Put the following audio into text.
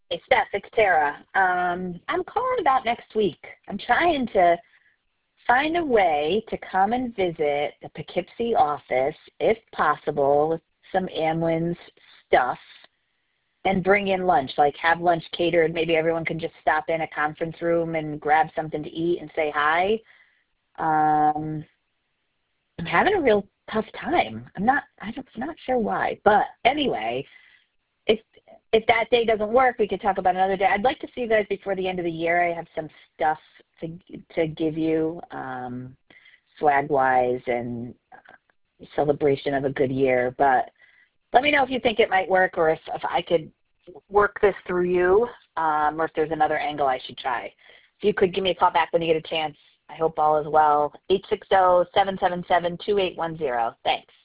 Hey, Steph, it's Tara. I'm calling about next week. I'm trying to find a way to come and visit the Poughkeepsie office, if possible, with some Amwins stuff and bring in lunch, like have lunch catered. Maybe everyone can just stop in a conference room and grab something to eat and say hi. Um, I'm having a real tough time. I'm not sure why. But anyway, if if that day doesn't work, we could talk about another day. I'd like to see you guys before the end of the year. I have some stuff to give you, swag wise and celebration of a good year. But let me know if you think it might work, or if I could work this through you, or if there's another angle I should try. If you could give me a call back when you get a chance. I hope all is well. 860-777-2810. Thanks.